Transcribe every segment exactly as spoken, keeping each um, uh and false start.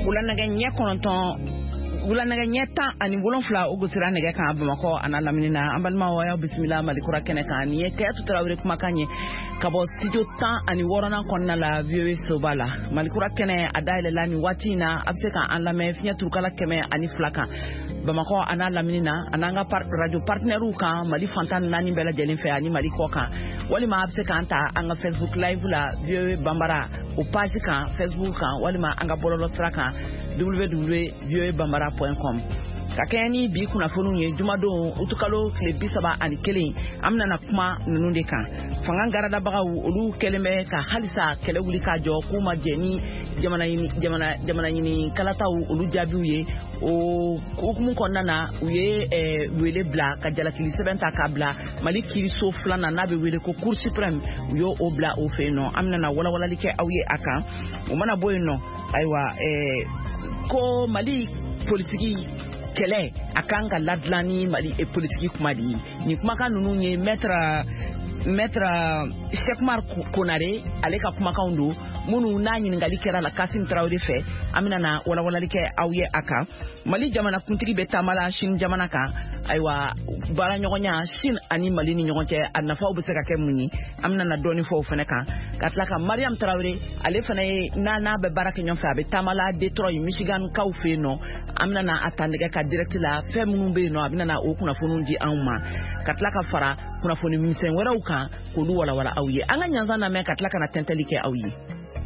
Ulanaga ɲɛ kɔnɔntɔn Ulanaga ɲɛ tan ani wolonfila o gosira nɛgɛ kan Bamakɔ ana laminina an balima wa bisimila Malikura kɛnɛ kan ni ye Kayatu Tarawele kumakan ye ka bɔ studio tan ani wɔɔrɔnan kɔnɔna la V O A soba la Malikura kɛnɛ a dayɛlɛla ni waati in na a bɛ se ka an lamɛn fiɲɛ turukala kɛmɛ ani fila kan Bamakɔ ana laminina an'an ka radio partenaires kan Mali fantan naani bɛɛ lajɛlen fɛ ani Mali kɔ kan walima a bɛ se k'an ta an ka Facebook live la V O A Bambara o page kan Facebook kan walima an ka bɔlɔlɔ sira kan w w w point v o a bambara point com ka kɛɲɛ ni bi kunnafoniw ye jumadon utukalo tile bi saba ani kelen an bɛna kuma ninnu de kan fanga garadabagaw olu kɛlen bɛ ka halisa kɛlɛ wuli ka jɔ k'u ma jɛ ni jamana jamana jamana ɲini kalataw olu jaabiw ye o hukumu kɔnɔna na u ye wele bila ka jalakili sɛbɛn ta k'a bila Mali kiiriso filanan n'a bɛ wele ko Cour suprême u y'o o bila o fɛ yen nɔ an bɛna walawalali kɛ aw ye a kan o mana bɔ yen nɔ ayiwa ko Mali politiki kɛlɛ a kan ka ladilan ni Mali politiki kuma de ye nin kumakan ninnu ye maître maître Cheikh Umar Konare ale ka kumakanw don minnu n'a ɲininkali kɛra la Kasim Tarawele fɛ an bɛna na walawalali kɛ aw ye a kan Mali jamana kuntigi bɛ taama la Chine jamana kan ayiwa baara ɲɔgɔnya Chine ani Mali ni ɲɔgɔn cɛ a nafaw bɛ se ka kɛ mun ye an bɛna na dɔɔni fɔ o fana kan ka tila ka Mariam Tarawele ale fana ye n'a n'a bɛ baara kɛ ɲɔgɔn fɛ a bɛ taama la Detroit Michigan kaw fɛ yen nɔ an bɛna na a ta nɛgɛ ka direct la fɛn minnu bɛ yen nɔ a bɛna na o kunnafoniw di anw ma ka tila ka fara kunnafoni misɛn wɛrɛw kan k'olu walawala aw ye an ka ɲanzan lamɛn ka tila ka na tɛntɛli kɛ aw ye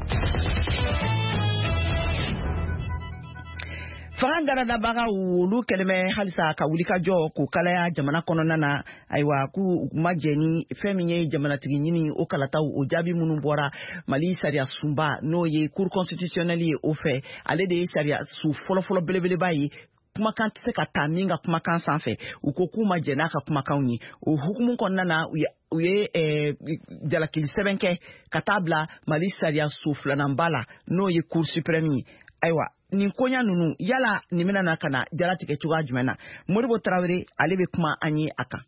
fanga garadabagaw olu kɛlen bɛ halisa ka wuli ka jɔ k'u kalaya jamana kɔnɔna na ayiwa k'u ma jɛ ni fɛn min ye jamanatigi ɲini o kalataw o jaabi minnu bɔra Mali sariya sunba n'o ye Cour constitutionnelle ye o fɛ ale de ye sariya su fɔlɔfɔlɔ belebeleba ye kumakan tɛ se ka ta min ka kumakan sanfɛ u ko k'u ma jɛ n'a ka kumakanw ye o hukumu kɔnɔna na u ye jalakili sɛbɛn kɛ ka taa bila Mali sariya su filananba la n'o ye Cour suprême ye ayiwa nin koɲa ninnu yala nin bɛna na ka na jalatigɛ cogoya jumɛn na Modibo Tarawele ale bɛ kuma an ye a kan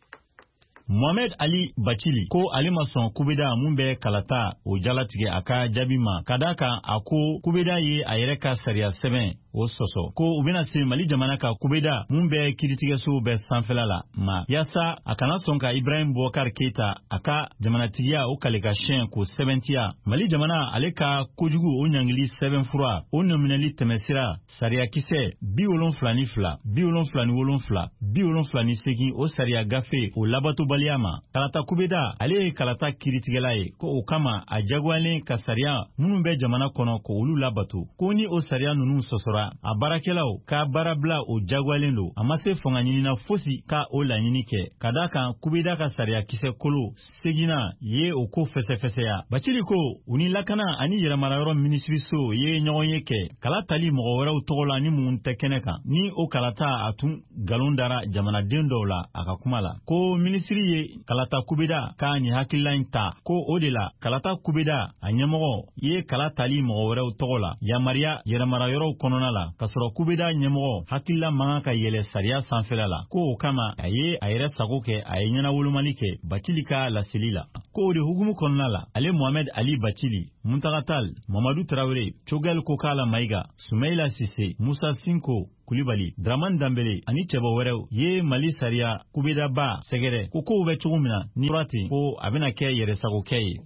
Mohamed Ali Bachili ko ale ma sɔn kubeda mun bɛ kalata o jalatigɛ a ka jaabi ma ka da kan a ko kubeda ye a yɛrɛ ka sariya sɛbɛn o sɔsɔ ko u bɛna se Mali jamana ka kubeda mun bɛ kiiritigɛso bɛ sanfɛla la ma yasa a kana sɔn ka Ibrahim Boubacar Keita a ka jamanatigiya o kale ka siyɛn k'o sɛbɛntiya Mali jamana ale ka kojugu o ɲangili sɛbɛnfura o nɔminɛli tɛmɛsira sariya kisɛ bi wolonfila ni fila bi wolonfila ni wolonfila bi wolonfila ni segin o sariya gafe o labatobali ma kalata kubeda ale ye kalata kiiritigɛla ye ko o kama a jagoyalen ka sariya minnu bɛ jamana kɔnɔ ko olu labato ko ni o sariya ninnu sɔsɔra a baarakɛlaw ka baarabila o jagoyalen don a ma se fanga ɲinina fosi ka o laɲini kɛ ka da kan kubeda ka sariya kisɛ kolo segina ye o ko fɛsɛfɛsɛya Bacili ko u ni lakana ani yɛrɛmarayɔrɔ minisiriso ye ɲɔgɔn ye kɛ kala tali mɔgɔ wɛrɛw tɔgɔ la ni mun tɛ kɛnɛ kan ni o kalata a tun galon dara jamanaden dɔw la a ka kuma la ko minisiri ye kalata kubeda ka ni hakilila in ta ko o de la kalata kubeda a ɲɛmɔgɔ ye kala tali mɔgɔ wɛrɛw tɔgɔ la yamaruya yɛrɛmarayɔrɔw kɔnɔna la ka sɔrɔ kubeda ɲɛmɔgɔ hakilila mankan ka yɛlɛ sariya sanfɛla la ko o kama a ye a yɛrɛ sago kɛ a ye ɲɛnawolomali kɛ Bacili ka laseli la ko o de hukumu kɔnɔna la ale Mohamed Ali Bacili Muntagatal Mamadu Tarawele Cogel Kokala Maiga Sumaila Sise Musa Sinko Kulibali Draman Dambele ani cɛbɔ wɛrɛw ye Mali sariya kubeda ba sɛgɛrɛ ko kow bɛ cogo min na ni rati ko a bɛna kɛ yɛrɛsagokɛ ye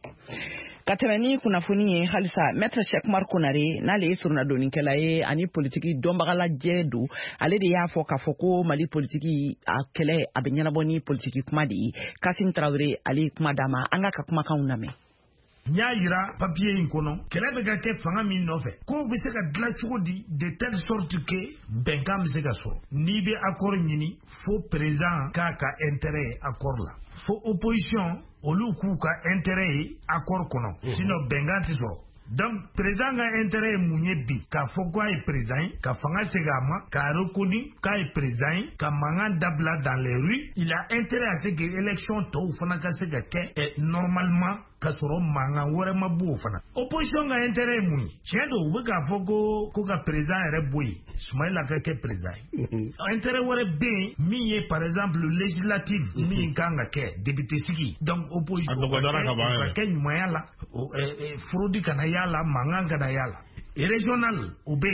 ka tɛmɛ ni kunnafoni ye halisa maître Cheikh Umar Konare n'ale ye surunadonnikɛla ye ani politiki dɔnbagalajɛ don ale de y'a fɔ k'a fɔ ko Mali politiki a kɛlɛ a bɛ ɲɛnabɔ ni politiki kuma de ye Kasim Tarawele ale ye kuma d'a ma an ka ka kumakanw lamɛn n y'a yira papiye in kɔnɔ kɛlɛ bɛ ka kɛ fanga min nɔfɛ kow bɛ se ka dilan cogo di de telle sorte que bɛnkan bɛ se ka sɔrɔ n'i bɛ accord ɲini fo président k'a ka intérêt ye accord la fo opposition olu k'u ka intérêt ye accord kɔnɔ sinon bɛnkan tɛ sɔrɔ donc président ka intérêt ye mun ye bi k'a fɔ k'a ye président ye ka fanga segin a ma k'a reconnu k'a ye président ye ka mankan dabila dans les rues il a intérêt à ce que élection tɔw fana ka se ka kɛ normalement ka sɔrɔ mankan wɛrɛ ma bɔ o fana opposition ka intérêt ye mun ye tiɲɛ don u bɛ k'a fɔ ko ko ka président yɛrɛ bɔ yen Sumayila ka kɛ président ye intérêt wɛrɛ bɛ yen min ye par exemple législative min kan ka kɛ député sigi donc opposition ka kɛ ɲumanya la fraude kana y'a la mankan kana y'a la régional o bɛ yen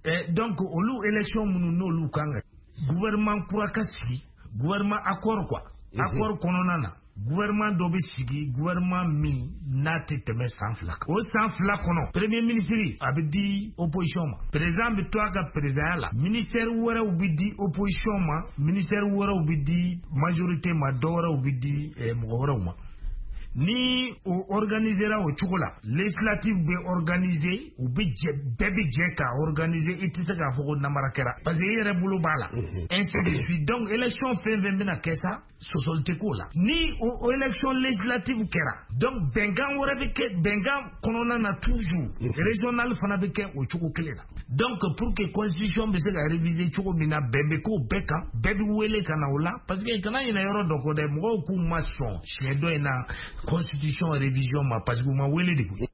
eh, donc olu élection munu n'olu kanga gouvernement kura ka sigi gouvernement accord quoi mm -hmm. accord kɔnɔna na gouvernement dɔ bɛ sigi gouvernement min n'a tɛ tɛmɛ san fila kan o san fila kɔnɔ premier ministre a bɛ di opposition ma président bɛ to a ka présidenya la ministère wɛrɛw bɛ di opposition ma ministère wɛrɛw bɛ di majorité ma dɔ wɛrɛw bɛ di eh, mɔgɔ wɛrɛw ma ni o organisera o cogo la législative bɛ organiser u bɛ jɛ bɛɛ bɛ jɛ ka organiser i tɛ se k'a fɔ ko namara kɛra parce que i yɛrɛ bolo b'a la ainsi de suite donc élection fɛn fɛn bɛna kɛ sa sɔsɔli tɛ k'o la ni o, o élection législative kɛra donc bɛnkan wɛrɛ bɛ kɛ bɛnkan kɔnɔna na toujours régional fana bɛ kɛ o cogo kelen na donc pour que constitution bɛ se ka réviser cogo min na bɛn bɛ k'o bɛɛ kan bɛɛ bɛ wele ka na o la parce que kana ɲinɛ yɔrɔ dɔ kɔ dɛ mɔgɔw k'u ma sɔn siɲɛ dɔ in na constitution révision ma parce que u ma wele de koyi.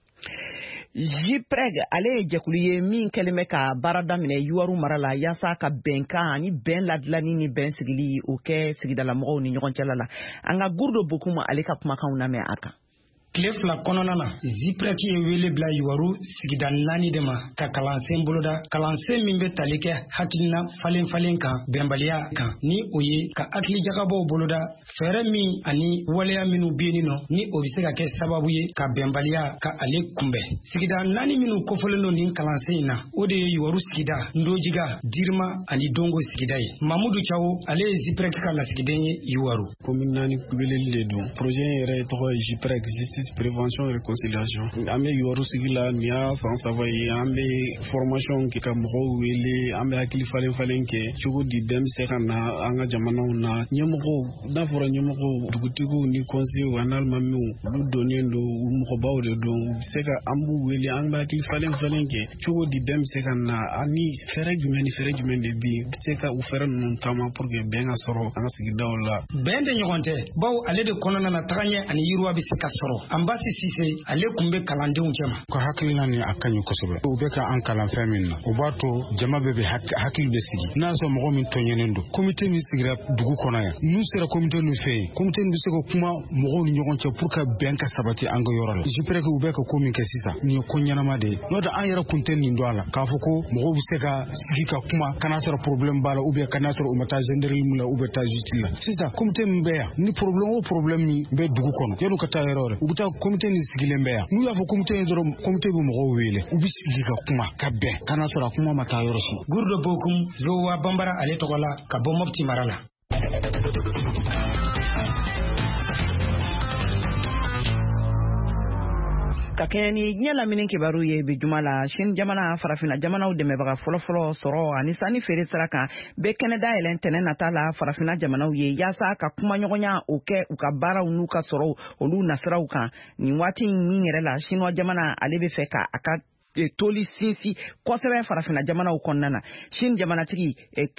Jipreg ale ye jɛkulu ye min kɛlen bɛ ka baara daminɛ Yuwaru mara la yaasa ka bɛnkan ani bɛn ladilanni ni bɛn sigili o kɛ sigidala mɔgɔw ni ɲɔgɔn cɛla la an ka Gurdo Bokum ale ka kumakanw lamɛn a kan. Tile fila kɔnɔna na Ziprek ye wele bila Yuwaru sigida naani de ma ka kalansen boloda kalansen min bɛ tali kɛ hakilina falen falen kan bɛnbaliya kan ni o ye ka hakili jagabɔw boloda fɛɛrɛ min ani waleya minnu bɛ yen nɔ ni o bɛ se ka kɛ sababu ye ka bɛnbaliya ka ale kunbɛn sigida naani minnu kofɔlen don nin kalansen in na o de ye Yuwaru sigida Ndojiga Dirima ani Dongo sigida ye Mamudu Chawo ale ye Ziprek ka lasigiden ye Yuwaru commune naani kubeleli de don projet yɛrɛ ye tɔgɔ ye Ziprek prévention et réconciliation an bɛ Yuwaru sigi la nin y'a san saba ye an bɛ formation kɛ ka mɔgɔw wele an bɛ hakili falen falen kɛ cogo di bɛn bɛ se ka na an ka jamanaw na ɲɛmɔgɔw n'a fɔra ɲɛmɔgɔw dugutigiw ni conseillers ani alimamiw olu donnen don u mɔgɔbaw de don u bɛ se ka an b'u wele an bɛ hakili falen falen kɛ cogo di bɛn bɛ se ka na ani fɛɛrɛ jumɛn ni fɛɛrɛ jumɛn de bɛ yen u bɛ se ka u fɛɛrɛ ninnu taama pour que bɛn ka sɔrɔ an ka sigidaw la. Bɛn tɛ ɲɔgɔn tɛ bawo ale de kɔnɔna na tagaɲɛ ani yiriwa bɛ se ka sɔrɔ an basi Sise ale kun bɛ kalandenw cɛma ka hakilina ni a ka ɲi kosɛbɛ u bɛ ka an kalan fɛn min na o b'a to jama bɛɛ bɛ hakili bɛ sigi n'a sɔrɔ mɔgɔ min tɔɲɛnen don komite min sigira dugu kɔnɔ yan n'u sera komite ninnu fɛ yen komite ninnu bɛ se ka kuma mɔgɔw ni ɲɔgɔn cɛ pour que bɛn ka sabati an ka yɔrɔ la Ziprek u bɛ ka ko min kɛ sisan nin ye ko ɲɛnama de ye n'o tɛ an yɛrɛ kun tɛ nin don a la k'a fɔ ko mɔgɔw bɛ se ka sigi ka kuma kana sɔrɔ problème b'a la ou bien kana sɔrɔ u ma taa gendarmerie la ou bien taa justice la sisan komite min bɛ yan ni problème o problème min bɛ dugu kɔnɔ yan'u ka taa yɔrɔ wɛrɛ u bɛ taa komite nin sigilen bɛ yan n'u y'a fɔ komite in dɔrɔn komite bɛ mɔgɔw wele u bɛ sigi ka kuma ka bɛn kana sɔrɔ a kuma ma taa yɔrɔ si. Gurdo Bokum Zowa Bambara ale tɔgɔ la ka bɔ Mopti mara la. Ka kɛɲɛ ni diɲɛ lamini kibaru ye bi juma la Sini jamana farafina jamanaw dɛmɛbaga fɔlɔfɔlɔ sɔrɔ ani sanni feere sira kan bɛɛ kɛnɛ dayɛlɛn ntɛnɛn nata la farafina jamanaw ye yaasa ka kumaɲɔgɔnya o kɛ u ka baaraw n'u ka sɔrɔw olu nasiraw kan nin waati min yɛrɛ la Chinois jamana ale bɛ fɛ ka a ka toli sinsi kosɛbɛ farafina jamanaw kɔnɔna na Sini jamanatigi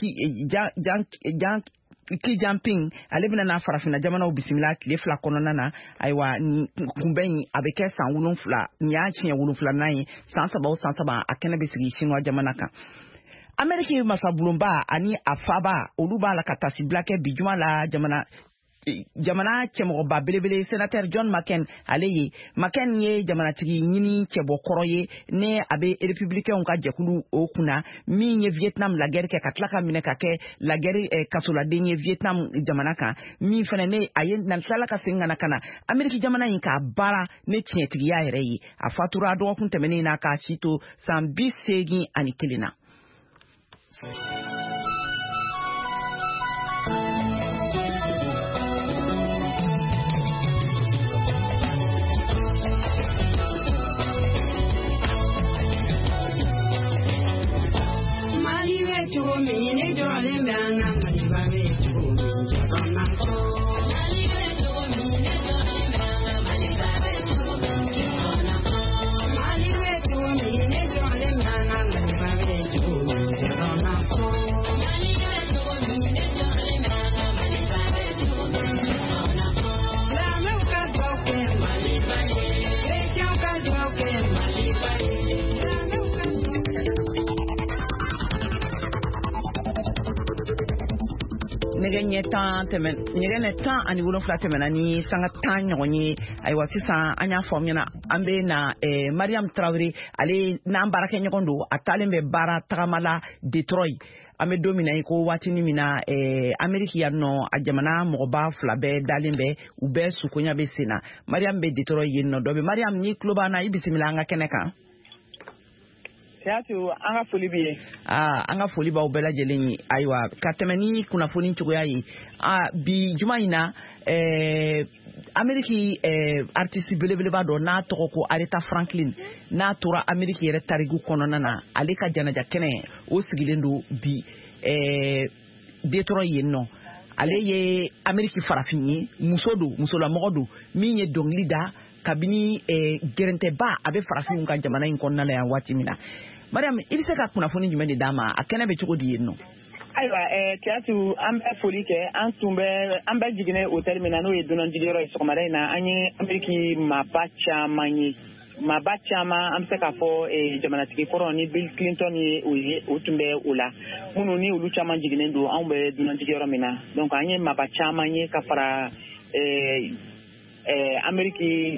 Jan Xi Jinping ale bɛna na farafina jamanaw bisimila tile fila kɔnɔna na ayiwa kunbɛn in a bɛ kɛ san wolonfila nin y'a tiɲɛ wolonfilanan ye san saba o san saba a kɛnɛ bɛ sigi Chinois jamana kan Amérique masabulonba ani a faba olu b'a la ka tasibila kɛ bi juma la jamana jamana cɛmɔgɔba belebele sénateur John McCain ale ye McCain ye jamanatigi ɲini cɛbɔkɔrɔ ye ne a bɛ républicains ka jɛkulu o kunna min ye Vietnam lagɛri kɛ ka tila ka minɛ ka kɛ lagɛri eh, kasoladen ye Vietnam jamana kan min fana ne a ye nansala ka segin kana kana Amérique jamana in ka baara ne tiɲɛtigiya yɛrɛ ye a fatura dɔgɔkun tɛmɛnen na k'a si to san bi seegin ani kelen na. nege nyeta temen nege neta ani wulo fla temen ani sanga tan nyonyi ay wati sa anya fom yana ambe na eh, Mariam Traoré ale na baraka nyondo atalembe bara tagamala Detroit ame domina ko wati ni mina eh, Amerika ya no ajamana moba fla be dalimbe ube sukunya be sina Mariam be Detroit yinno dobe Mariam ni kloba na ibisimila nga keneka Tiatu anga foli biye. Ah, anga foli ba ubela jeleni aywa katemani kuna foni nchugo yayi. Ah, bi juma ina eh Ameriki eh artiste belebele ba do na toko ko Aretha Franklin na tura Ameriki yere tarigu kono nana aleka janaja kene o sigilendo bi eh Detroit yenno ale ye Ameriki farafinyi musodo musola mogodo minye donglida kabini eh gerente ba abe farafin ka jamana in konna la ya wati mina Mariam ibise ka kuna foni jumende dama akene be chuko di no aywa eh tiatu ambe folike antumbe ambe jigine hotel mina no yedunon jigiro isokomare na anyi Ameriki mabacha manyi mabacha ma amse ka fo eh jamana tiki foro ni Bill Clinton ye oye otumbe ula munu ni ulucha man jigine do ambe dunon jigiro mina donc anyi mabacha manyi ka fara eh eh Ameriki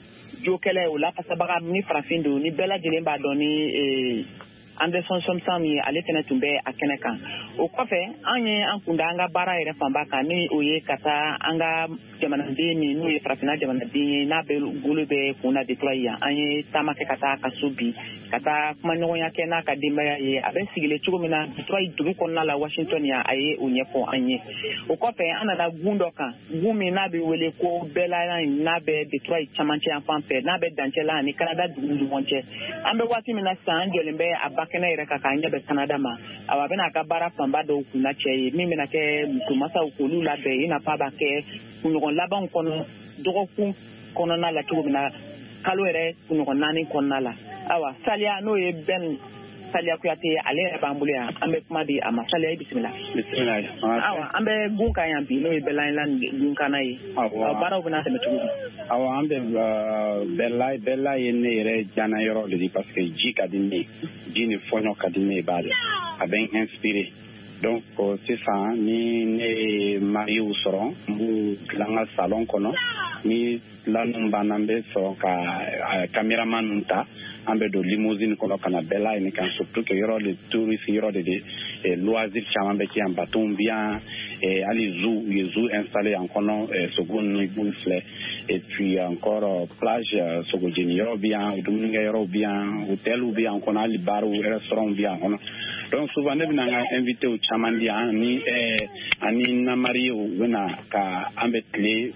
jokele ula pasabaga ni frafindo ni bela jelemba doni eh Anderson Somsam ni aletena tumbe akeneka o kofe anye ankunda anga bara ere fambaka ni oye kata anga jamana dini ni frafina jamana dini na be gulube kuna deploya anye tamake kata kasubi kata kuma nyogo yake na kadimba ye abe sigile chugumina deploy duru konna la Washington ya aye onyefo anye o kofe anada gundoka gumi na be wele ko bela na be deploy chamanche amfampe na be danchela ni Canada dundu monche ambe wati mina sanjolembe abakena ire kakanya be Canada ma awabena akabara famba do kuna cheye mimi na ke mtumasa ukulu la be ina pa ba ke kunyon laban kono dogo kun kono na la tugumina kalwere kunyon nani kono la awa salia no ye ben salia kuyate ale bambulia ambe kuma di ama salia bismillah bismillah awa ambe gunka yambi no ye belanland gunka nayi awa bara ubuna te metugu awa ambe belai belai ne re jana yoro de parce que jika dinni jini fonyo kadine bale a ben inspiré donc c'est ça ni ne mari usoron bu langa salon kono ni lanu banambe so ka cameraman nta ambe do limousine kono kana bela ni kan surtout que yoro le touriste yoro de de loisir chamambe ki en bâton bien et ali zoo yezu installé en kono seconde ni boufle et puis encore plage sogojini yoro bien duminga yoro bien hôtel ou bien kono ali bar ou restaurant bien kono donc souvent ne bina invité au chamandi ni eh ani na mario wena ka ambe clé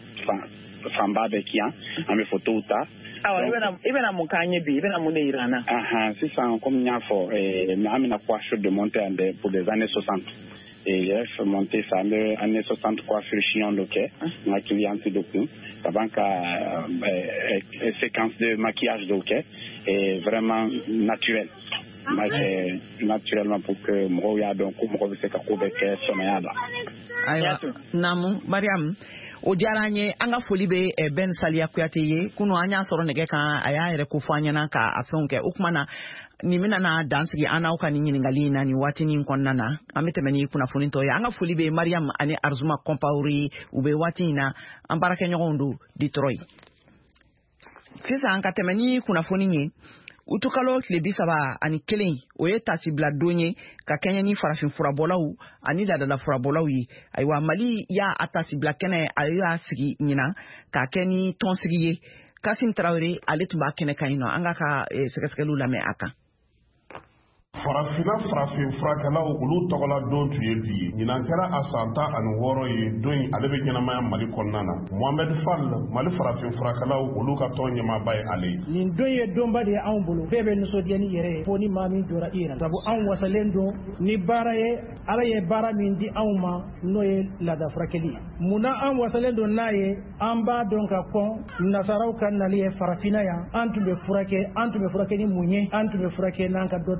famba be kia ambe photo uta awa ibena ibena mukanye bi ibena mune irana aha c'est ça comme nya fo eh amina coiffure de monter ande pour les années soixante et j'ai fait monter ça les années soixante coiffure chignon loquet ma cliente de coup la banque euh, séquence de maquillage loquet et vraiment naturel mais naturellement pour que mo ya donc mo se ka ko be ke somayada aywa namu Mariam o jaranye anga folibe e ben salia kuyate ye kuno anya soro nege kan aya ere ko fanya na ka afonke ukmana ni mina na dance gi ana uka ni ngali na ni wati ni konna na amete meni kuna funinto ya anga folibe Mariam ani arzuma compauri ube wati na ambaraka nyondo Detroit sisa anga temeni kuna funinye utukalo tile bisaba ani kelen oye tasibla donye ka kenya ni farafin furabolaw ani la la furabolaw yi aywa Mali ya atasibla kene ayo sigi nyina ka keni tonsigi Kasim Traoré ale tuba kene kaino anga ka e, sekeskelu la me aka farafina farafin furakɛlaw olu tɔgɔla don tun ye bi ye ɲinan kɛra a san tan ani wɔɔrɔ ye don in ale bɛ ɲɛnamaya Mali kɔnɔna na Mohamed Fall Mali farafin furakɛlaw olu ka tɔn ɲɛmaaba ye ale ye nin don ye donba de ye anw bolo bɛɛ bɛ nisɔndiya ni yɛrɛ ye fo ni maa min jɔra i yɛrɛ sabu anw wasalen don ni baara ye Ala ye baara min di anw ma n'o ye laada furakɛli ye munna an wasalen don n'a ye an b'a dɔn ka kɔn nasaraw ka nali ye farafina yan an tun bɛ furakɛ an tun bɛ furakɛ ni mun ye an tun bɛ furakɛ n'an ka dɔntaw de ye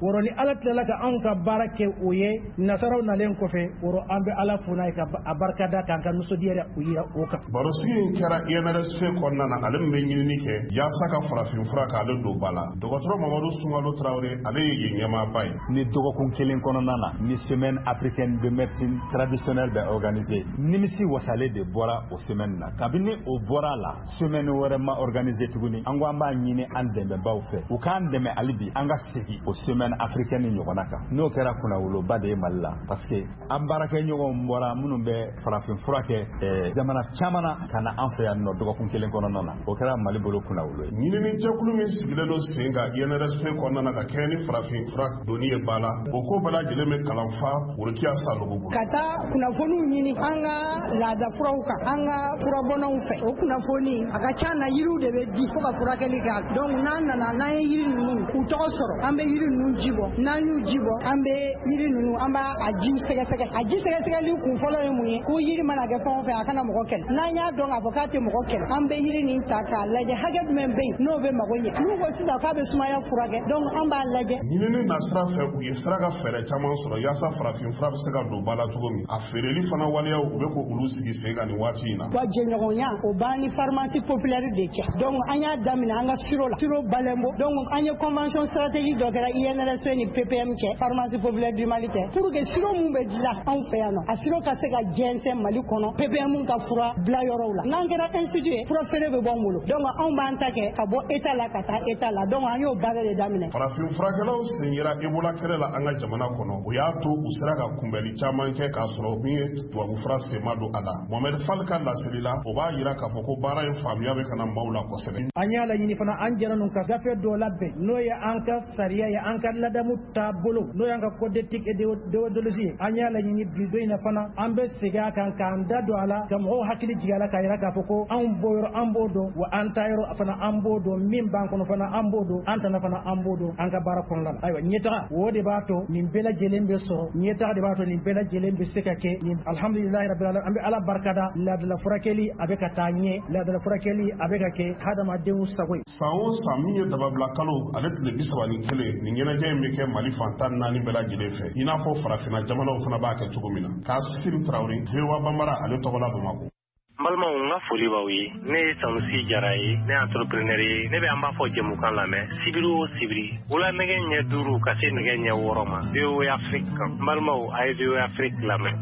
woro ni ala tilala ka an ka baara kɛ o ye nasaraw nalen kɔfɛ woro an bɛ ala funa ka a barikada kan ka nusodiyɛrɛ u yira o kan barosigi in kɛra I N R S P kɔnɔna na ale min bɛ ɲinini kɛ yaasa ka farafin fura k'ale don ba la dɔgɔtɔrɔ Mamadu Sunkalo Tarawele ale ye yen ɲɛmaaba ye ni dɔgɔkun kelen kɔnɔna na ni semaine africaine de médecine traditionnelle bɛ organisé nimisi wasale de bɔra o semaine na kabini o bɔra la semaine wɛrɛ ma organisé tuguni an ko an b'a ɲini an dɛmɛbaw fɛ u k'an dɛmɛ hali bi an ka segin o semaine africaine ɲɔgɔnna kan n'o kɛra kunnawoloba de ye Mali la parce que an baarakɛ ɲɔgɔnw bɔra minnu bɛ farafin fura kɛ jamana caman na ka na an fɛ yan nɔ dɔgɔkun kelen kɔnɔna na o kɛra Mali bolo kunnawolo ye ɲinini jɛkulu min sigilen don sen kan I N R S P kɔnɔna na ka kɛɲɛ ni farafin fura doni ye ba la o ko bɛɛ lajɛlen bɛ kalan fa Worokiya Sanogo bolo ka taa kunnafoniw ɲini an ka laada furaw kan an ka furabɔnaw fɛ o kunnafoni a ka ca na yiriw de bɛ di fo ka furakɛli kɛ donc n'an nana n'an ye yiri ninnu u tɔgɔ sɔrɔ an bɛ yiri ninnu ji bɔ n'an y'u ji bɔ an bɛ yiri ninnu an b'a a jiw sɛgɛsɛgɛ a ji sɛgɛsɛgɛli kun fɔlɔ ye mun ye ko yiri mana kɛ fɛn o fɛn a kana mɔgɔ kɛlɛ n'an y'a dɔn k'a fɔ k'a tɛ mɔgɔ kɛlɛ an bɛ yiri nin ta k'a lajɛ hakɛ jumɛn bɛ yen n'o bɛ mago ɲɛ n'u ko sisan k'a bɛ sumaya furakɛ donc an b'a lajɛ ɲinini nasira fɛ u ye sira ka fɛɛrɛ caman sɔrɔ yaasa farafin fura bɛ se ka don ba la cogo min a feereli fana waleyaw u bɛ ko olu sigi sen kan nin waati in na wa jɛɲɔgɔnya o b'an ni pharmacie populaire de cɛ donc an y'a daminɛ an ka siro la siro Balembo donc an ye convention stratégique dɔ kɛra I N R S P ni P P M cɛ pharmacie populaire du Mali tɛ pour que siro mun bɛ dilan anw fɛ yan nɔ a siro ka se ka jɛnsɛn Mali kɔnɔ P P M ka fura bila yɔrɔw la n'an kɛra institut ye fura feere bɛ bɔ an bolo donc anw b'an ta kɛ ka bɔ état la ka taa état la donc an y'o baara de daminɛ farafin furakɛlaw sen yera Ebola kɛlɛ la an ka jamana kɔnɔ o y'a to u sera ka kunbɛli caman kɛ k'a sɔrɔ min ye tubabu fura senma don a la Mohamed Fall ka laseli la o b'a yira k'a fɔ ko baara in faamuya bɛ ka na maaw la kosɛbɛ an y'a laɲini fana an jɛra nun ka gafe dɔ labɛn n'o ye an ka sariya ye an ka ladamu taabolo n'o y'an ka code d'éthique et déontologie ye an y'a laɲini bi don in na fana an bɛ segin a kan k'an da don a la ka mɔgɔw hakili jigin a la k'a yira k'a fɔ ko anw bɔ yɔrɔ an b'o dɔn wa an ta yɔrɔ fana an b'o dɔn min b'an kɔnɔ fana an b'o dɔn an tana fana an b'o dɔn an ka baara kɔnɔna la ayiwa ɲɛtaga o de b'a to nin bɛɛ lajɛlen bɛ sɔrɔ ɲɛtaga de b'a to nin bɛɛ lajɛlen bɛ se ka kɛ nin alhamdulilahi rabbil alamin an bɛ ala barikada laadala furakɛli a bɛ ka taa ɲɛ laadala furakɛli a bɛ ka kɛ hadamadenw sago ye san o san min ye dababila kalo ale tile bi saba ni kelen nin ɲɛnajɛ in bɛ kɛ Mali fantan naani bɛɛ lajɛlen fɛ i n'a fɔ farafinna jamanaw fana b'a kɛ cogo min na Kassim Traoré V O A Banbara ale tɔgɔ la Bamakɔ n balimaw n ka foli b'aw ye ne ye Sanusi Jara ye ne ye entrepreneur ye ne bɛ an b'a fɔ jɛmukan lamɛn sibiri o sibiri wula nɛgɛ ɲɛ duuru ka se nɛgɛ ɲɛ wɔɔrɔ ma V O A Afrique kan n balimaw a ye V O A Afrique lamɛn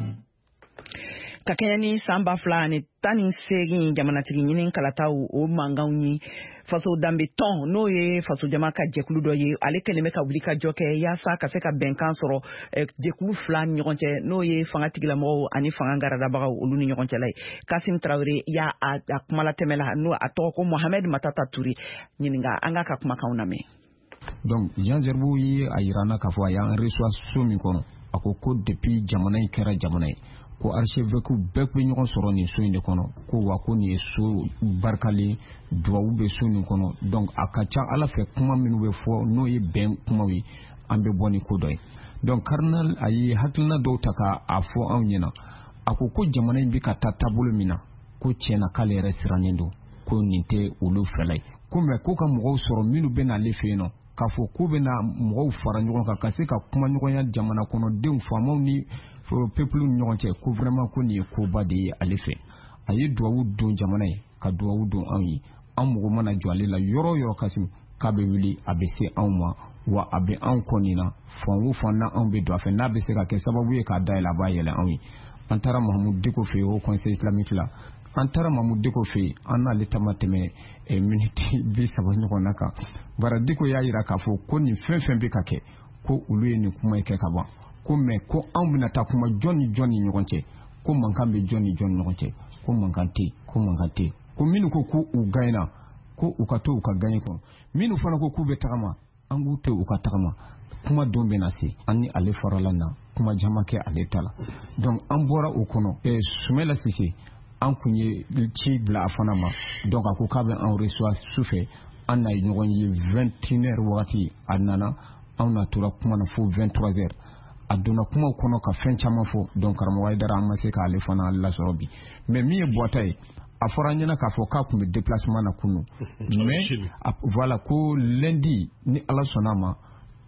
ka kɛɲɛ ni san ba fila ani tan ni seegin jamanatigi ɲini kalataw o mankanw ye faso danbe tɔn n'o ye faso jama ka jɛkulu dɔ ye ale kɛlen bɛ ka wuli ka jɔ kɛ yaasa ka se ka bɛnkan sɔrɔ jɛkulu fila ni ɲɔgɔn cɛ n'o ye fanga tigilamɔgɔw ani fanga garadabagaw olu ni ɲɔgɔn cɛla ye Kassim Traoré y'a a kuma latɛmɛ la n'o a tɔgɔ ko Mohamed Matata Touré ɲininka an ka ka kumakanw lamɛn. Donc Jean Zerbo ye a yirana k'a fɔ a y'an reçoit so min kɔnɔ a ko ko depuis jamana in kɛra jamana ye ko archevêque bɛɛ bɛ ɲɔgɔn sɔrɔ nin so in de kɔnɔ ko wa ko nin ye so barikalen duwawu bɛ so nin kɔnɔ donc a ka ca ala fɛ kuma minnu bɛ fɔ n'o ye bɛn kumaw ye an bɛ bɔ ni ko dɔ ye donc cardinal a ye hakilina dɔw ta k'a fɔ anw ɲɛna a ko ko jamana in bɛ ka taa taabolo min na ko tiɲɛna k'ale yɛrɛ sirannen don ko nin tɛ olu fɛla ye ko mɛ ko ka mɔgɔw sɔrɔ minnu bɛ n'ale fɛ yen nɔ k'a fɔ k'u bɛ na mɔgɔw fara ɲɔgɔn kan ka se ka kuma ɲɔgɔnya jamana kɔnɔdenw faamaw ni peuple ni ɲɔgɔn cɛ ko vraiment ko nin ye koba de ye ale fɛ a ye duwawu don jamana ye ka duwawu don anw ye an mɔgɔ mana jɔ ale la yɔrɔ yɔrɔ Kassim k'a bɛ wuli a bɛ se anw ma wa a bɛ anw kɔ nin na fan o fan na anw bɛ don a fɛ n'a bɛ se ka kɛ sababu ye k'a dayɛlɛ a b'a yɛlɛ anw ye an taara Mahamudu Diko fɛ yen o conseil islamique la an taara Mahamudu Diko fɛ yen an n'ale ta ma tɛmɛ miniti bi saba ɲɔgɔn na kan bara Diko y'a jira k'a fɔ ko nin fɛn fɛn bɛ ka kɛ ko olu ye nin kuma in kɛ ka ban ko mɛ ko anw bɛna taa kuma jɔn ni jɔn ni ɲɔgɔn cɛ ko mankan bɛ jɔn ni jɔn ni ɲɔgɔn cɛ ko mankan tɛ ko mankan tɛ ko minnu ko ko u gagnera ko u ka to u ka gagné kɔnɔ minnu fana ko k'u bɛ tagama an k'u to u ka tagama kuma don bɛ na se an ni ale farala na kuma caman kɛ ale ta la donc an bɔra o kɔnɔ ɛ Sumala Sise an kun ye ci bila a fana ma donc a ko k'a bɛ an reçoit sufɛ an na ɲɔgɔn ye vingt et une heures wagati a nana an na tora kuma na fo vingt trois heures a donna kumaw kɔnɔ ka fɛn caman fɔ donc karamɔgɔ Aidara an ma se k'ale fana lasɔrɔ bi mais min ye bɔta ye a fɔra an ɲɛna k'a fɔ k'a kun bɛ déplacement na kunun mais voilà ko lundi ni ala sɔnna ma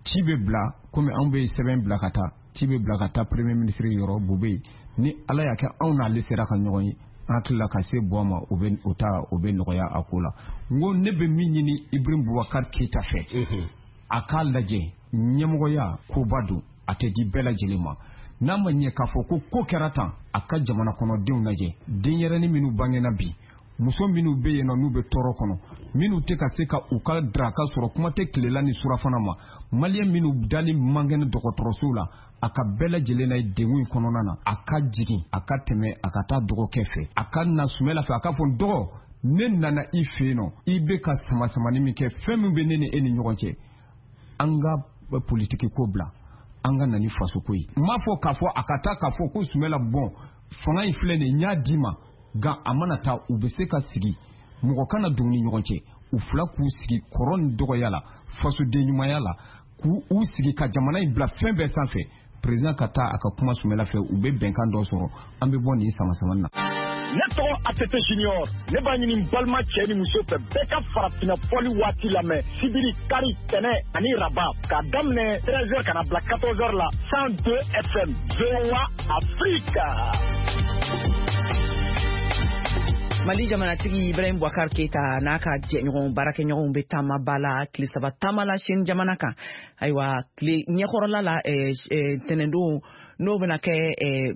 ci bɛ bila komi anw bɛ sɛbɛn bila ka taa ci bɛ bila ka taa premier ministre yɔrɔ Bube ni ala y'a kɛ anw n'ale sera ka ɲɔgɔn ye an hakilila ka se bɔ ma o bɛ o ta o bɛ nɔgɔya a ko la n ko ne bɛ min ɲini Ibrahim Boubacar Keita fɛ a k'a lajɛ ɲɛmɔgɔya koba don a tɛ di bɛɛ lajɛlen ma n'a ma ɲɛ k'a fɔ ko ko kɛra tan a ka jamana kɔnɔdenw lajɛ denyɛrɛni minnu bangena bi muso minnu bɛ yen n'u bɛ tɔɔrɔ kɔnɔ minnu tɛ ka se ka u ka daraka sɔrɔ kuma tɛ tilela ni surafana ma maliyɛn minnu dali mangɛnɛ dɔgɔtɔrɔsow la a ka bɛɛ lajɛlen na dengun in kɔnɔna na a ka jigin a ka tɛmɛ a ka taa dɔgɔkɛ fɛ a ka na sumɛla fɛ a ka fɔ dɔgɔ ne nana i fɛ yen nɔ i bɛ ka sama samani min kɛ fɛn min bɛ ne ni e ni ɲɔgɔn cɛ an ka politiki ko bila an ka na ni faso ko ye n m'a fɔ k'a fɔ a ka taa k'a fɔ ko sumɛla bɔn fanga in filɛ nin n y'a d'i ma nka a mana taa u bɛ se ka sigi mɔgɔ kana don ni ɲɔgɔn cɛ u fila k'u sigi kɔrɔ ni dɔgɔya la fasoden ɲumanya la k'u sigi ka jamana in bila fɛn bɛɛ sanfɛ président ka taa a ka kuma sumɛla fɛ u bɛ bɛnkan dɔ sɔrɔ an bɛ bɔ nin sama sama na. Ne tɔgɔ Atete Junior ne b'a ɲini balima cɛ ni muso fɛ bɛɛ ka farafinna fɔli waati lamɛn sibiri kari tɛnɛ ani raba k'a daminɛ treize heures ka na bila quatorze heures la cent deux F M V O A Afrique. Mali jamanatigi Ibrahim Boubacar Keita n'a ka jɛɲɔgɔn baarakɛɲɔgɔnw bɛ taama ba la tile saba taama la Sine jamana kan ayiwa tile ɲɛkɔrɔla la tɛnɛndon n'o bɛna kɛ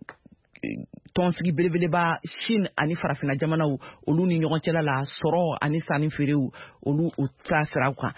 tɔnsigi belebeleba Sine ani farafina jamanaw olu ni ɲɔgɔn cɛla la sɔrɔ ani sanni feerew olu u ta siraw kan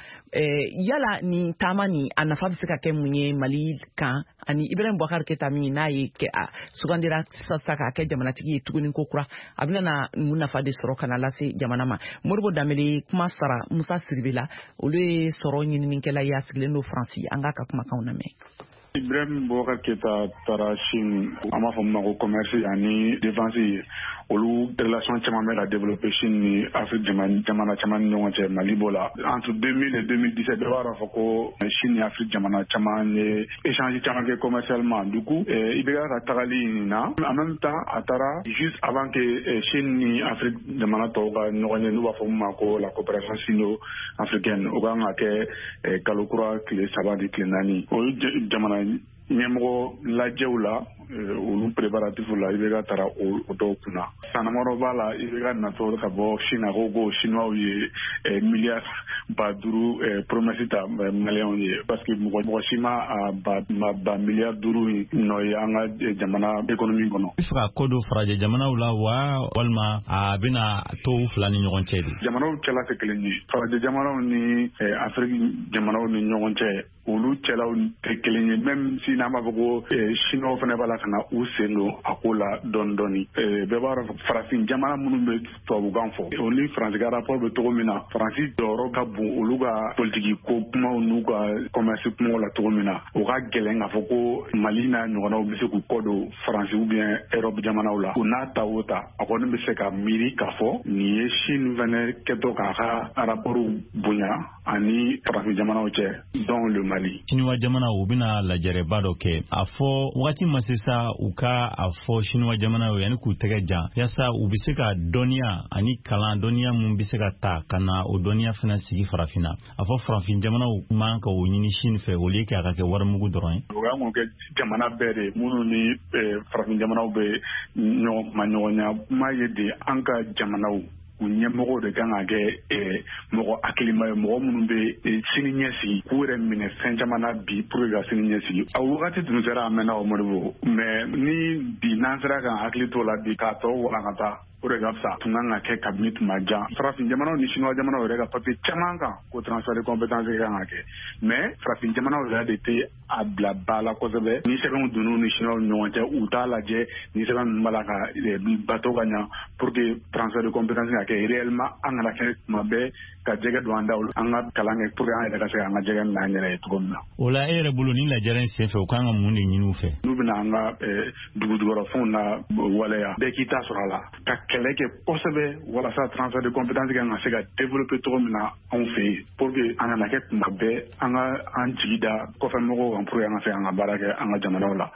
yala ni taama ni a nafa bɛ se ka kɛ mun ye Mali kan ani Ibrahim Boubacar Keita min n'a ye sugandira sisan k'a kɛ jamanatigi ye tuguni ko kura a bɛna na mun nafa de sɔrɔ kana lase jamana ma Modibo Dambele kuma sara Musa Siribela olu ye sɔrɔ ɲininikɛla ye a sigilen don Faransi an k'a ka kumakanw lamɛn. Ibrahim Boubacar Keita taara Chine an b'a fɔ min ma ko commerce ani défense olu relation caman bɛ ka développer Chine ni Afrique jamana caman ni ɲɔgɔn cɛ Mali b'o la entre deux mille et deux mille dix-sept bɛɛ b'a dɔn fɔ ko Chine ni Afrique jamana caman ye échange caman kɛ commercialement du coup i bɛ ka tagali nin na en même temps a taara juste avant que Chine ni Afrique jamana tɔw ka ɲɔgɔn ye n'u b'a fɔ min ma ko la coopération sino-africaine o kan ka kɛ kalo kura tile saba de tile naani o jamana ɲɛmɔgɔ lajɛw la olu préparatifs la i bɛ ka taara o dɔw kunna sanamɔrɔ b'a la i bɛ ka natɔ ka bɔ Chine a ko ko chinois ye miliyari ba duuru promesse ta maliyɛnw ye parce que mɔgɔ mɔgɔ si ma ba ba miliyari duuru nɔ ye an ka jamana économie kɔnɔ. I fɛ ka ko dɔ farajɛ jamanaw la wa walima a bɛna to fila ni ɲɔgɔn cɛ de. Jamanaw cɛla tɛ kelen ye farajɛ jamanaw ni Afrique jamanaw ni ɲɔgɔn cɛ olu cɛlaw tɛ kelen ye même si n'an b'a fɔ ko chinois fana b'a la ka na u sen don a ko la dɔɔni dɔɔni bɛɛ b'a dɔn farafin jamana minnu bɛ tubabukan fɔ o ni faransi ka rapport bɛ cogo min na faransi jɔyɔrɔ ka bon olu ka politiki ko kumaw n'u ka commerce kumaw la cogo min na o ka gɛlɛn k'a fɔ ko Mali n'a ɲɔgɔnnaw bɛ se k'u kɔ don faransi ou bien Europe jamanaw la u n'a ta o ta a kɔni bɛ se ka miiri k'a fɔ nin ye Chine fana kɛtɔ k'a ka rapport bonya ani farafin jamanaw cɛ dont le Mali. Chinois jamana u bɛna lajɛrɛba dɔ kɛ a fɔ wagati ma se sa u ka a fɔ Chinois jamana ye yanni k'u tɛgɛ jan yasa u bɛ se ka dɔnniya ani kalan dɔnniya mun bɛ se ka ta ka na o dɔnniya fana sigi farafinna a fɔ farafin jamanaw man ka o ɲini Chine fɛ o lieu que a ka kɛ warimugu dɔrɔn ye. O kan k'o kɛ jamana bɛɛ de minnu ni farafin jamanaw bɛ ɲɔgɔn ma ɲɔgɔnya kuma ye de an ka jamanaw u ɲɛmɔgɔw de kan ka kɛ mɔgɔ hakilima ye mɔgɔ minnu bɛ sini ɲɛsigi k'u yɛrɛ minɛ fɛn caman na bi pour que ka sini ɲɛsigi a wagati tun sera a mɛnna o Modibo mais ni bi n'an sera ka hakili t'o la bi k'a tɔ walankata o de ka fisa tun kan ka kɛ kabini tuma jan farafin jamanaw ni chinois jamanaw yɛrɛ ka papier caman kan ko transfert de compétence kan ka kɛ mais farafin jamanaw yɛrɛ de tɛ a bila ba la kosɛbɛ ni sɛbɛnw donn'u ni chinois ni ɲɔgɔn cɛ u t'a lajɛ ni sɛbɛn ninnu b'a la ka bato ka ɲa pour que transfert de compétence ka kɛ réellement an kana kɛ tuma bɛɛ ka jɛgɛ don an daw an ka kalan kɛ pour que an yɛrɛ ka se ka an ka jɛgɛ minɛ an yɛrɛ ye cogo min na. O la e yɛrɛ bolo ni lajɛrɛ in sen fɛ u kan ka mun de ɲini u fɛ. N'u bɛna an ka dugujukɔrɔfɛnw na waleya bɛɛ k'i ta sɔrɔ a la ka kɛlɛ kɛ kosɛbɛ walasa transfert de compétence kan ka se ka développer cogo min na anw fɛ yen pour que an kana kɛ tuma bɛɛ an ka an jigi da kɔfɛ mɔgɔw kan pour que an ka se an ka baara kɛ an ka jamanaw la.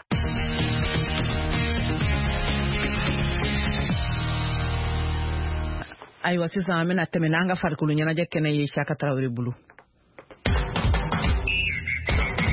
Ayiwa sisan an bɛna tɛmɛ n'an ka farikolo ɲɛnajɛ kɛnɛ ye Siyaka Tarawele bolo.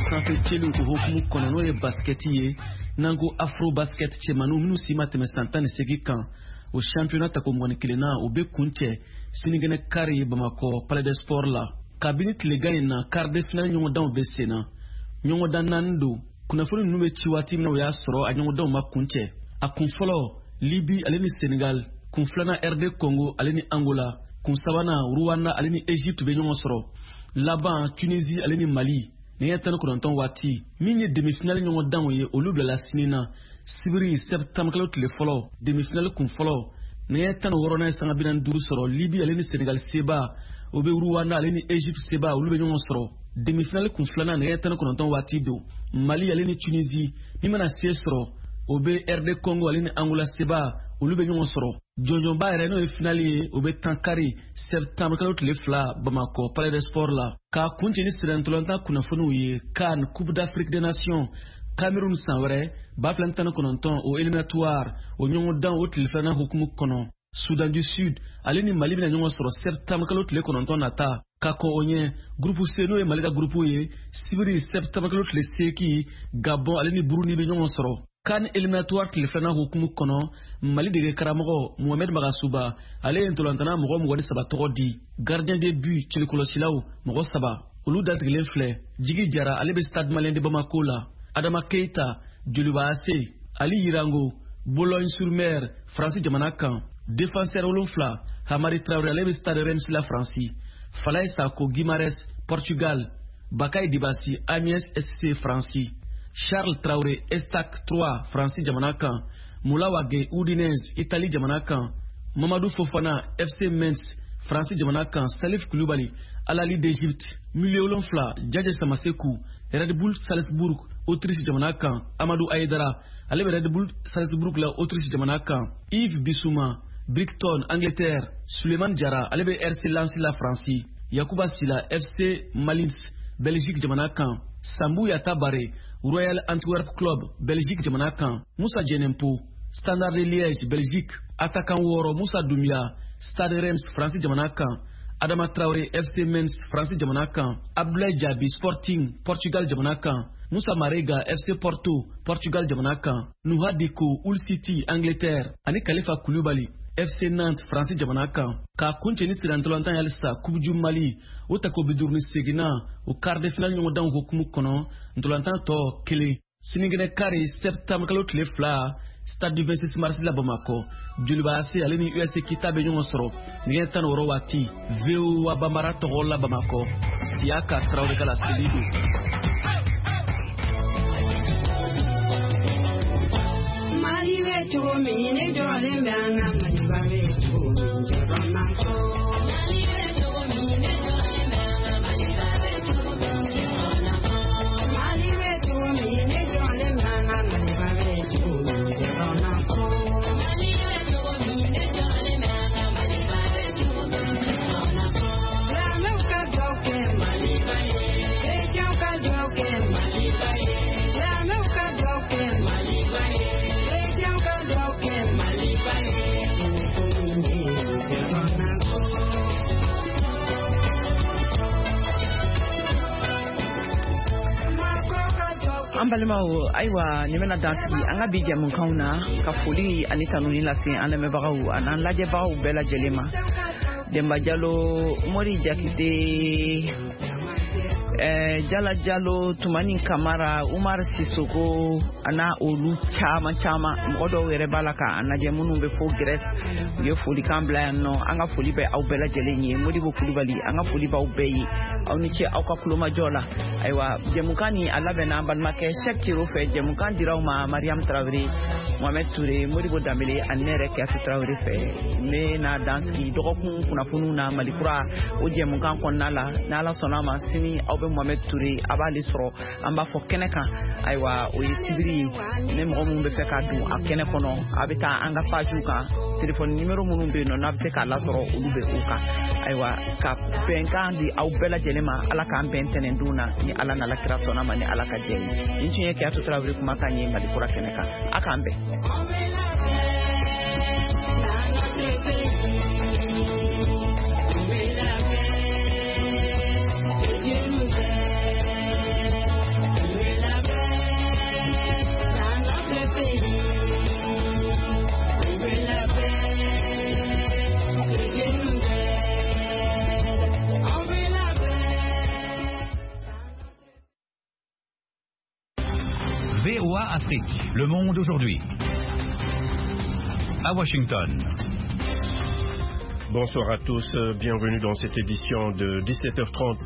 sanfɛ cɛliw o hukumu kɔnɔ n'o ye baskɛti ye n'an ko afro basket cɛmanninw minnu si ma tɛmɛ san tan ni seegin kan o championnat tako mɔgɔni kelenna o bɛ kun cɛ sinikɛnɛ kari bamakɔ palais des sports la kabini tilegan in na quart de finale ɲɔgɔndanw bɛ sen na ɲɔgɔndan naani don kunnafoni ninnu bɛ ci waati min na o y'a sɔrɔ a ɲɔgɔndanw ma kun cɛ a kun fɔlɔ libi ale ni senegal kun filanan R D Congo ale ni Angola kun sabanan Rwanda ale ni Egypte bɛ ɲɔgɔn sɔrɔ laban Tunisie ale ni Mali ni ye tan ni kɔnɔntɔn waati min ye demi-finale ɲɔgɔndanw ye olu bilala sini na sibiri septembre kalo tile fɔlɔ demi-finale kun fɔlɔ ni ye tan ni wɔɔrɔnan ye sanga bi naani ni duuru sɔrɔ libi ale ni senegal seba o bɛ Rwanda ale ni Egypte seba olu bɛ ɲɔgɔn sɔrɔ demi-finale kun filanan ni ye tan ni kɔnɔntɔn waati don Mali ale ni Tunisie min mana se sɔrɔ o bɛ R D Congo ale ni Angola seba olu bɛ ɲɔgɔn sɔrɔ jɔnjɔnba yɛrɛ n'o ye finale ye o bɛ tan kari septembre kalo tile fila Bamakɔ palais des sports la k'a kun cɛ ni sɛbɛntolantan kunnafoniw ye CAN Coupe d'Afrique des Nations Cameroun san wɛrɛ ba fila tan ni kɔnɔntɔn o éliminatoire o ɲɔgɔndan o tile filanan hukumu kɔnɔ Soudan du Sud ale ni Mali bɛna ɲɔgɔn sɔrɔ septembre kalo tile kɔnɔntɔn nata ka kɔn o ɲɛ groupe C n'o ye Mali ka groupe ye sibiri septembre kalo tile seegin Gabon ale ni Burundi bɛ ɲɔgɔn sɔrɔ CAN éliminatoire tile filanan hukumu kɔnɔ Mali dege karamɔgɔ Mohamed Magasuba ale ye ntolantana mɔgɔ mɔgɔ ni saba tɔgɔ di gardien de but cɛlikɔlɔsilaw mɔgɔ saba olu datigilen filɛ Jigi Jara ale bɛ Stade Malien de Bamako la Adama Keita Joliba Ase Ali Yirango Boulogne-sur-Mer Faransi jamana kan défenseur wolonfila Hamari Traoré ale bɛ Stade Reims la Faransi Falaye Sako Guimares Portugal Bakay Dibasi Amiens S C Faransi Charles Traoré Estac trois Faransi jamana kan Moula Wage Udinese Italie jamana kan Mamadou Fofana F C Metz Faransi jamana kan Salif Koulibaly Al Ahly d'Égypte milieu wolonfila Djadja Samasekou Red Bull Salzburg Autriche jamana kan Amadou Aïdara ale bɛ Red Bull Salzburg la Autriche jamana kan Yves Bissouma Brighton Angleterre Souleymane Diarra ale bɛ R C Lens la Faransi Yakuba Silla F C Malines Belgique jamana kan Sambou Yata Bare Royal Antwerp Club Belgique jamana kan Moussa Djenempo Standard de Liège Belgique attaquant Woro Moussa Doumbia Stade Reims Faransi jamana kan Adama Traoré F C Metz Faransi jamana kan Abdoulaye Diaby Sporting Portugal jamana kan Moussa Marega F C Porto Portugal jamana kan Nouha Diko Hull City Angleterre ani Khalifa Koulibaly F C Nantes Faransi jamana kan ka kunce ni sirantolantan yalisa Coupe du Mali o tako bidurni segina o quart de finale ɲɔgɔndanw hukumu kɔnɔ ntolantan tɔ kelen sinigɛnɛ kari septembre kalo tile fila Stade du vingt-six mars la Bamako Joliba Ase ale ni U S Kita bɛ ɲɔgɔn sɔrɔ nɛgɛ tan ni wɔɔrɔ waati V O A Bambara tɔgɔ la Bamako Siaka Traoré ka la Selidu Mali bɛ cogo min ne jɔlen bɛ an ka Maliba bɛ cogo min jɔrɔ ma fɔ. Mali bɛ cogo min ne jɔlen bɛ an ka Maliba bɛ cogo min jɔrɔ ma fɔ. Mali bɛ cogo min ne jɔlen bɛ an ka Maliba bɛ cogo min jɔrɔ ma fɔ. Mali bɛ cogo min ne jɔlen bɛ an ka Maliba bɛ cogo min jɔrɔ ma fɔ. Lamɛnw ka duwawu kɛ Maliba ye, chrétiens ka duwawu kɛ Maliba ye, lamɛnw ka duwawu kɛ Maliba ye. an balimaw ayiwa nin bɛna dansigi an ka bi jɛmukanw na ka foli ani tanuni lase an lamɛnbagaw an'an lajɛbagaw bɛɛ lajɛlen ma Demba Jalo Mori Jakite eh, Jala Jalo Tumani Kamara Umar Sisoko ana olu caman caman mɔgɔ dɔw yɛrɛ b'a la ka an lajɛ minnu bɛ fo Grèce u ye folikan bila yan nɔ an ka foli bɛ aw bɛɛ lajɛlen ye Modibo Kulibali an ka foli b'aw bɛɛ ye aw ni ce aw ka kulomajɔ la ayiwa jɛmukan ni a labɛnna an balimakɛ Cheikh Tiro fɛ jɛmukan diraw ma Mariam Traoré Mohamed Touré Modibo Dambele ani ne yɛrɛ Kiyatu Traoré fɛ n bɛ na dansigi dɔgɔkun kunnafoniw na Malikura o jɛmukan kɔnɔna la ni Ala sɔnna ma sini aw bɛ Mohamed Touré a b'ale sɔrɔ an b'a fɔ kɛnɛ kan ayiwa o ye sibiri ne mɔgɔ minnu bɛ fɛ ka don a kɛnɛ kɔnɔ a bɛ taa an ka pajiw kan telefɔni nimero minnu bɛ yen nɔ n'a bɛ se k'a lasɔrɔ olu bɛ o kan ayiwa ka bɛnkan di aw bɛɛ lajɛlen ma Ala k'an bɛn ntɛnɛndon na ni Ala n'Ala kira sɔnna ma ni Ala ka jɛ ye nin tun ye Kiyatu Traoré kumakan ye Malikura kɛnɛ kan a k'an bɛn. V O A Afrique. Le monde aujourd'hui. À Washington. Bonsoir à tous, bienvenue dans cette édition de dix-sept heures trente